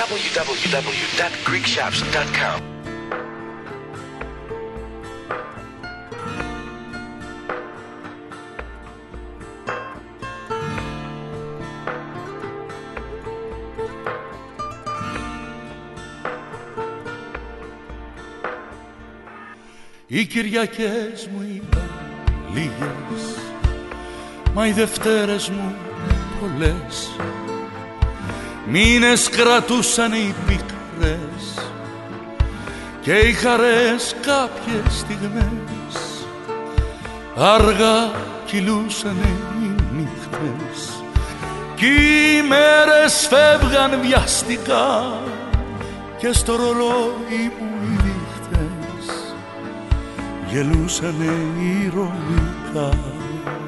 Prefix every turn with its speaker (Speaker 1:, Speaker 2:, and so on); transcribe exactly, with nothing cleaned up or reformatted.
Speaker 1: double-u double-u double-u τελεία greek shops τελεία com.
Speaker 2: Οι Κυριακές μου ήταν λίγες, μα οι Δευτέρες μου πολλές. Μήνες κρατούσαν οι πίκρες και οι χαρές κάποιες στιγμές. Αργά κυλούσανε οι νύχτες κι οι μέρες φεύγαν βιαστικά και στο ρολόι μου οι δείχτες γελούσανε ηρωνικά.